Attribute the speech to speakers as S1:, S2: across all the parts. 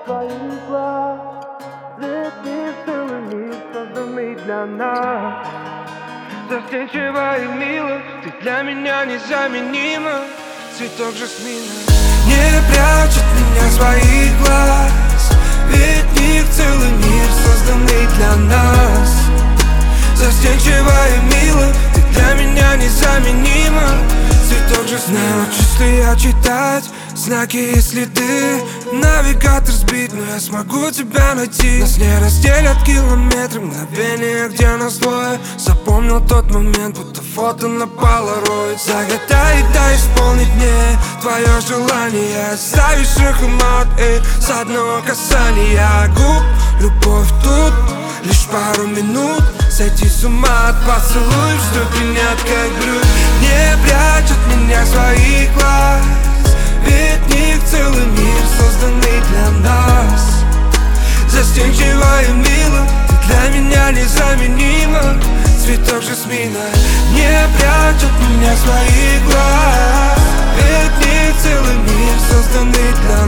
S1: своих глаз. Свет мир, целый мир, созданный для нас. Застенчива и мила, ты для меня незаменима. Цветок жасмина
S2: не прячь от меня своих глаз, ведь мир, целый мир, созданный для нас. Застенчива и мила, ты для меня незаменима. Цветок жасмина. Научусь ли я читать знаки, если ты навигатор сбит, но я смогу тебя найти. Нас не разделят километры, мгновения, где нас двое. Запомнил тот момент, будто фото на полароид. Загадай и дай исполнить мне твое желание. Оставишь эхомат с одного касания губ. Любовь тут лишь пару минут. Сойти с ума от поцелуев, что пьянят как блюд. Не прячь от меня своих глаз, ведь них целый мир, созданный для нас. Застенчива и мила, ты для меня незаменима. Цветок жасмина не прячь от меня своих глаз, ведь них целый мир, созданный для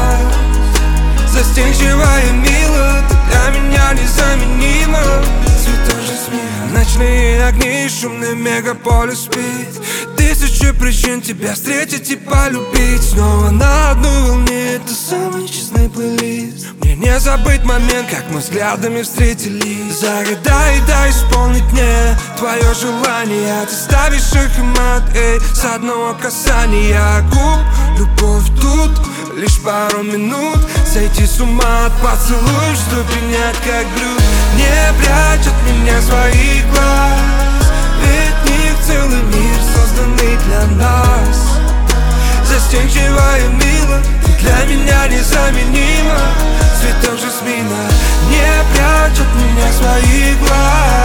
S2: нас. Застенчива и мила, ты для меня незаменима. Цветок жасмина. Ночные огни, шумный мегаполис спит. Тысячи причин тебя встретить и полюбить. Снова на одной волне, это самый честный плейлист. Мне не забыть момент, как мы взглядами встретились. Загадай и дай исполнить мне твое желание. Ты ставишь эхомат с одного касания губ. Любовь тут лишь пару минут. Сойти с ума от поцелуев, что пьянят как блюд. Не прячь от меня своих глаз, ведь них целый мир, созданный для нас. Застенчива и мила, ты для меня незаменима. Цветок жасмина не прячь от меня своих глаз,